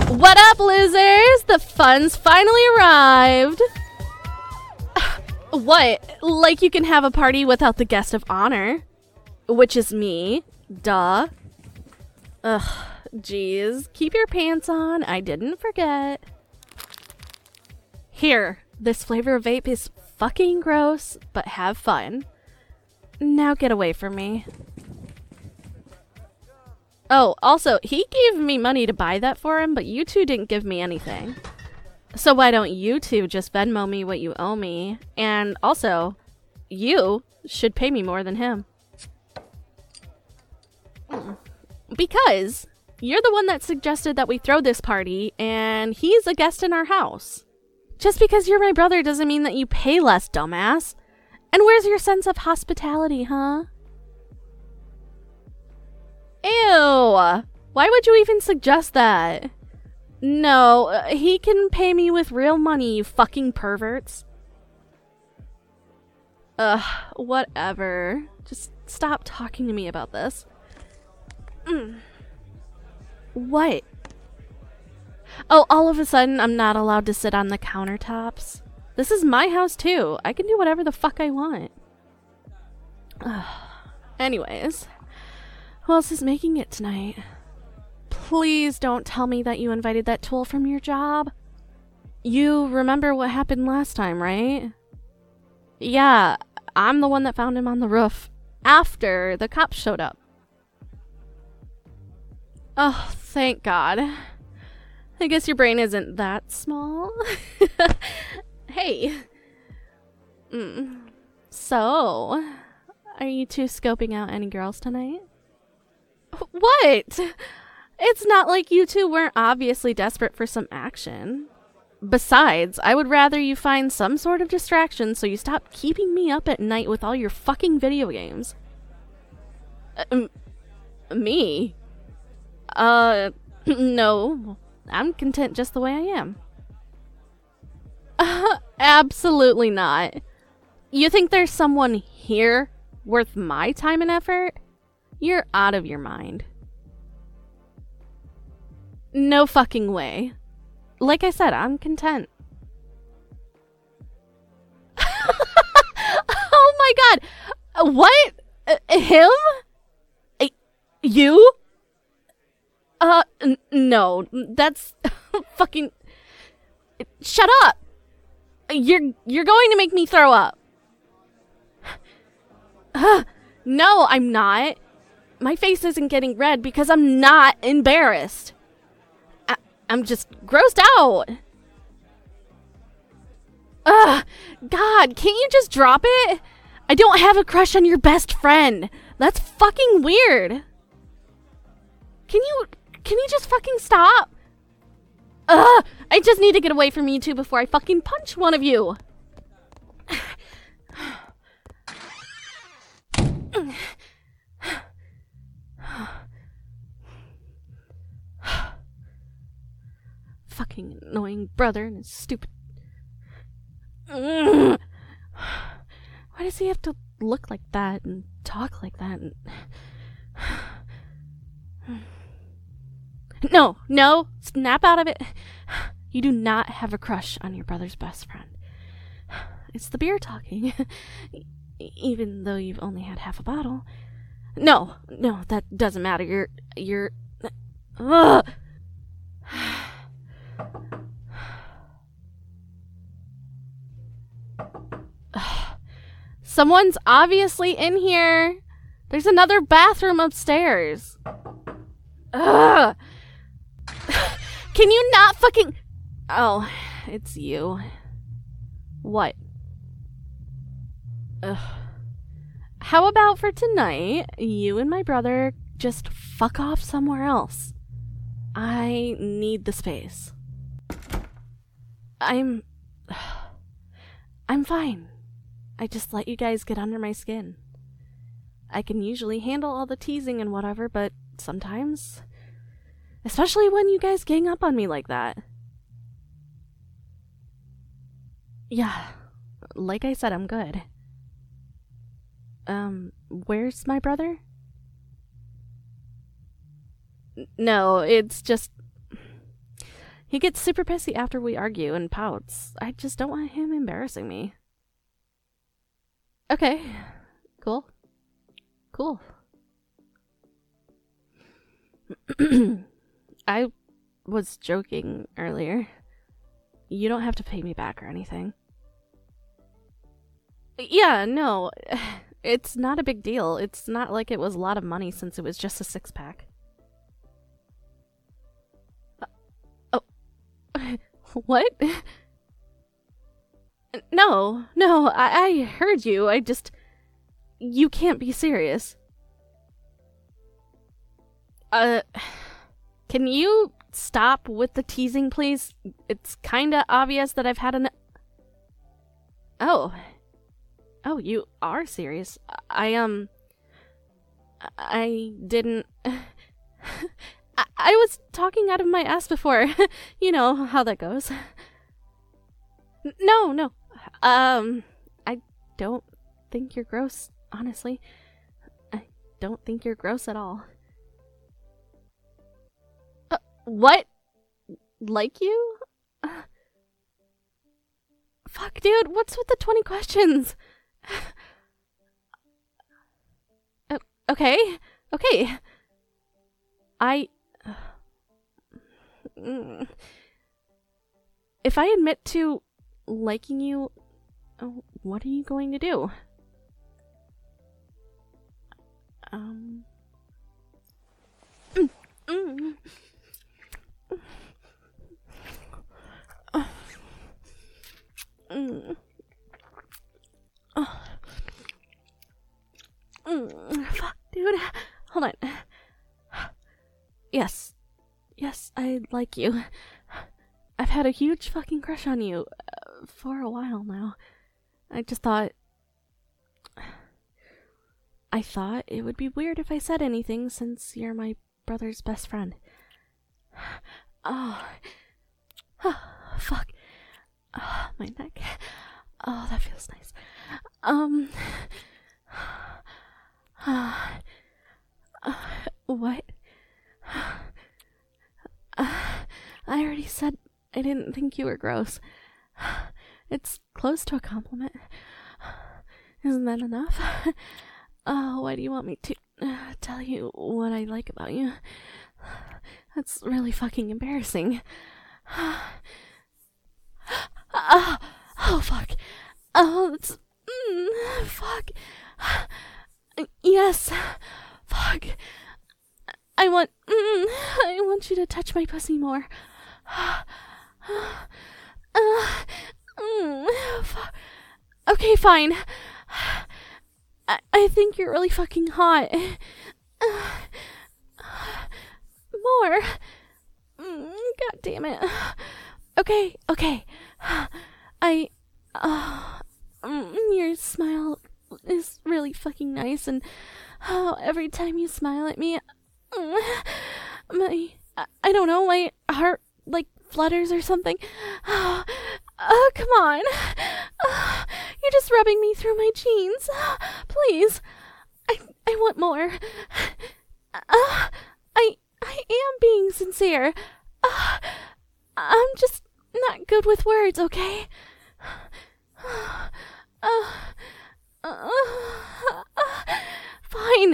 What up, losers? The fun's finally arrived. What? Like you can have a party without the guest of honor? Which is me. Duh. Ugh, jeez. Keep your pants on. I didn't forget. Here, this flavor of vape is fucking gross, but have fun. Now get away from me. Oh, also, he gave me money to buy that for him, but you two didn't give me anything. So why don't you two just Venmo me what you owe me? And also, you should pay me more than him. Because you're the one that suggested that we throw this party, and he's a guest in our house. Just because you're my brother doesn't mean that you pay less, dumbass. And where's your sense of hospitality, huh? Ew! Why would you even suggest that? No, he can pay me with real money, you fucking perverts. Ugh, whatever. Just stop talking to me about this. What? Oh, all of a sudden I'm not allowed to sit on the countertops? This is my house too. I can do whatever the fuck I want. Anyways, who else is making it tonight? Please don't tell me that you invited that tool from your job. You remember what happened last time, right? Yeah, I'm the one that found him on the roof after the cops showed up. Oh, thank God. I guess your brain isn't that small. Hey. So, are you two scoping out any girls tonight? What? It's not like you two weren't obviously desperate for some action. Besides, I would rather you find some sort of distraction so you stop keeping me up at night with all your fucking video games. Me? No. I'm content just the way I am. Absolutely not. You think there's someone here worth my time and effort? You're out of your mind. No fucking way. Like I said, I'm content. Oh my God! What? Him? You? No. That's fucking... Shut up! You're going to make me throw up. No, I'm not. My face isn't getting red because I'm not embarrassed. I'm just grossed out. Ugh, God, can't you just drop it? I don't have a crush on your best friend. That's fucking weird. Can you just fucking stop? Ugh, I just need to get away from you two before I fucking punch one of you. Fucking annoying brother and his stupid... Why does he have to look like that and talk like that? No, snap out of it. You do not have a crush on your brother's best friend. It's the beer talking. Even though you've only had half a bottle. No, that doesn't matter. You're... Ugh. Someone's obviously in here. There's another bathroom upstairs. Ugh. Can you not fucking... Oh, it's you. What? Ugh. How about for tonight, you and my brother just fuck off somewhere else? I need the space. I'm fine. I just let you guys get under my skin. I can usually handle all the teasing and whatever, but sometimes... Especially when you guys gang up on me like that. Yeah, like I said, I'm good. Where's my brother? No, it's just... He gets super pissy after we argue and pouts. I just don't want him embarrassing me. Okay. Cool. Cool. I was joking earlier. You don't have to pay me back or anything. Yeah, no. It's not a big deal. It's not like it was a lot of money since it was just a 6-pack. What? No, I heard you. You can't be serious. Can you stop with the teasing, please? It's kinda obvious that I've had an... Oh, you are serious. I didn't... I was talking out of my ass before. You know how that goes. No. I don't think you're gross, honestly. I don't think you're gross at all. What? Like you? Fuck, dude, what's with the 20 questions? Okay. If I admit to liking you, what are you going to do? Fuck, dude. Hold on. Yes, I like you. I've had a huge fucking crush on you for a while now. I thought it would be weird if I said anything since you're my brother's best friend. Oh, fuck. Oh, my neck. Oh, that feels nice. What? I already said I didn't think you were gross. It's close to a compliment. Isn't that enough? Why do you want me to tell you what I like about you? That's really fucking embarrassing. Oh, fuck. Oh, it's... fuck. Yes. Fuck. I want you to touch my pussy more. Fuck. Okay, fine. I think you're really fucking hot. More. God damn it. Okay. Your smile is really fucking nice, and every time you smile at me, I don't know, my heart like flutters or something. Oh, come on. You're just rubbing me through my jeans. Please. I want more. I am being sincere. I'm just not good with words, okay? Fine.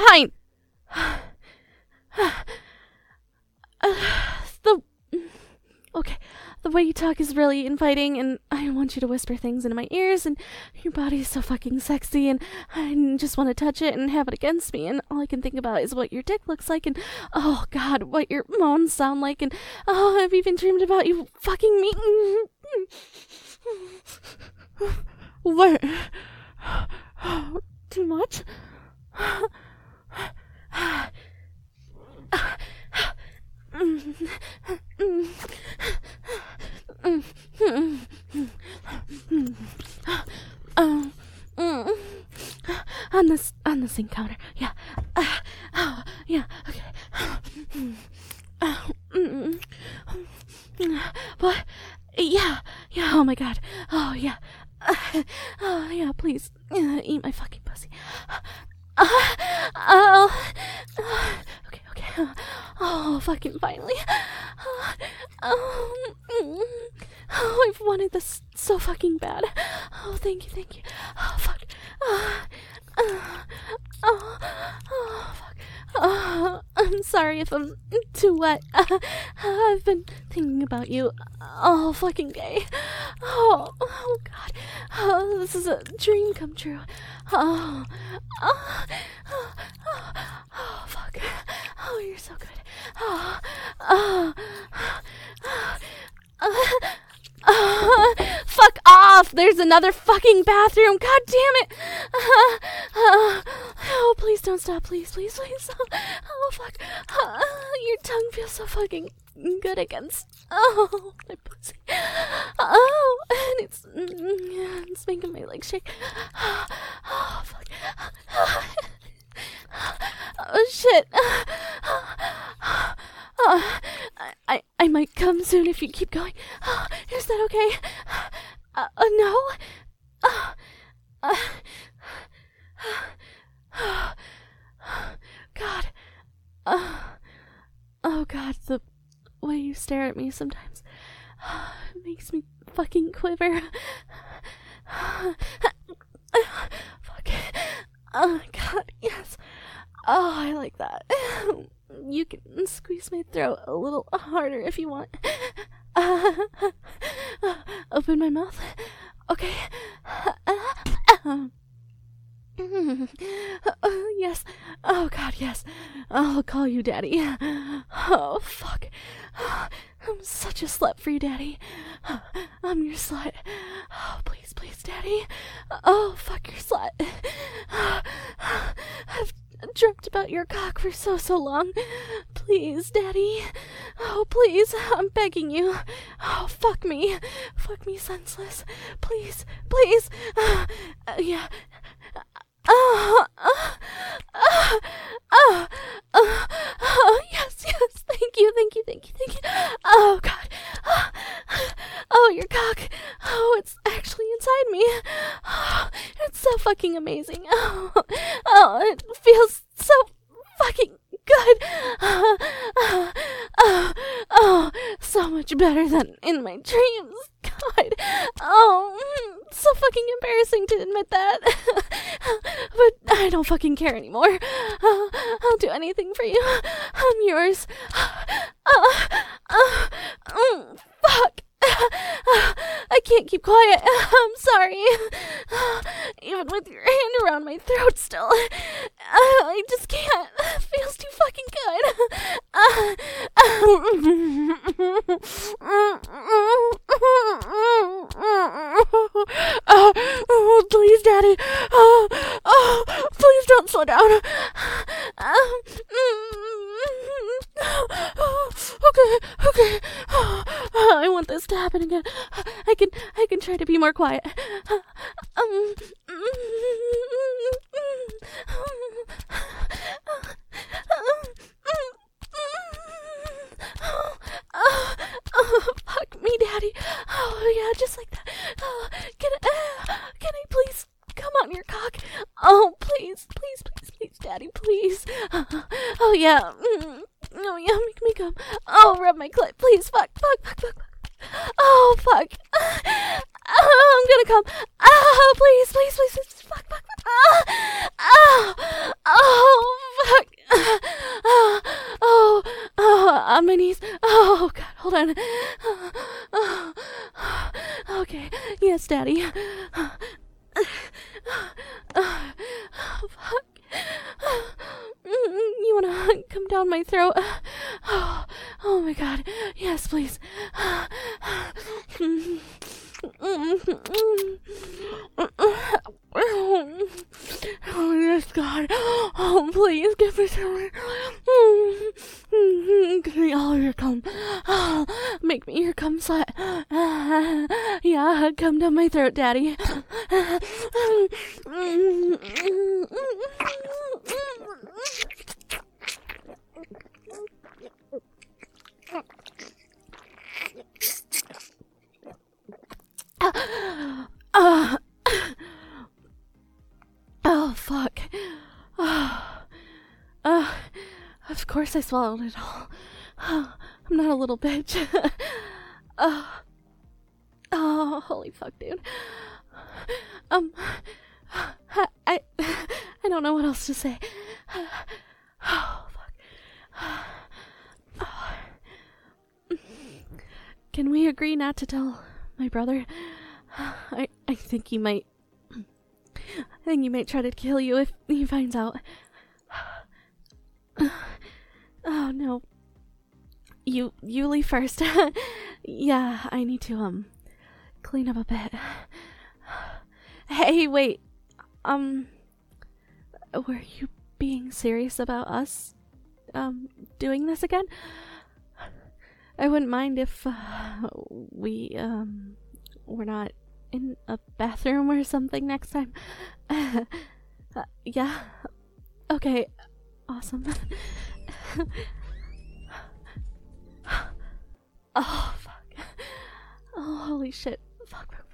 The way you talk is really inviting, and I want you to whisper things into my ears, and your body is so fucking sexy, and I just want to touch it and have it against me, and all I can think about is what your dick looks like, and oh god, what your moans sound like, and oh, I've even dreamed about you fucking me. What? Too much? On the sink counter. Yeah. Yeah. Okay. What? Yeah. Oh my god. Oh yeah. Oh yeah. Please eat my fucking pussy. Okay. Oh, fucking finally. I've wanted this so fucking bad. Oh, thank you. Oh, fuck. Fuck. I'm sorry if I'm too wet. I've been thinking about you all fucking day. Oh God. Oh, this is a dream come true. Oh, fuck. Oh, you're so good. Fuck off! There's another fucking bathroom. God damn it! Oh, please don't stop. Please. Oh, fuck. Your tongue feels so fucking good against. Oh, my pussy. Oh, and it's making my legs shake. Oh, fuck. Oh, shit. I might come soon if you keep going. Is that okay? No? God. Oh, God, the way you stare at me sometimes makes me fucking quiver. Fuck. Oh, God, yes. Oh, I like that. You can squeeze my throat a little harder if you want. Open my mouth. Okay. Yes. Oh, God, yes. I'll call you Daddy. Oh, fuck. I'm such a slut for you, Daddy. I'm your slut. Oh, please, Daddy. Oh, fuck your slut. I've dreamt about your cock for so long. Please, Daddy. Oh, please. I'm begging you. Oh, fuck me. Fuck me senseless. Please. Yeah. Yes. Thank you. Oh, God. Oh, your cock. Oh, it's actually inside me. Oh, it's so fucking amazing. Oh, it feels so fucking good. Oh, so much better than in my dreams. God. Oh, so fucking embarrassing to admit that. But I don't fucking care anymore. I'll do anything for you. I'm yours. Fuck. I can't keep quiet. I'm sorry. Even with your hand around my throat still. I just can't. It feels too fucking good. Please, Daddy. Please don't slow down. Okay. I want this to happen again. I can try to be more quiet. Fuck me, Daddy. Oh yeah, just like that. Can I please come on your cock? Oh, please, Daddy, please. Oh yeah. Oh yeah, make me come. Oh, rub my clit, please. Fuck. Oh, fuck. Oh, I'm gonna come. Oh, please. Fuck. Oh, fuck. Oh, on my knees. Oh, God, hold on. Okay, yes, Daddy. Oh, fuck. You wanna come down my throat? Oh my God. Yes, please. Oh, yes, God. Oh, please give me some. Give me all your cum. Make me your cum slut. Yeah, come down my throat, Daddy. Oh, fuck. Of course I swallowed it all. I'm not a little bitch. Oh, holy fuck, dude. I don't know what else to say. Oh, fuck. Can we agree not to tell my brother? I think he might. I think he might try to kill you if he finds out. Oh no. You leave first. Yeah, I need to clean up a bit. Hey, wait. Were you being serious about us doing this again? I wouldn't mind if we're not in a bathroom or something next time. Yeah. Okay. Awesome. Oh, fuck. Oh, holy shit. Fuck.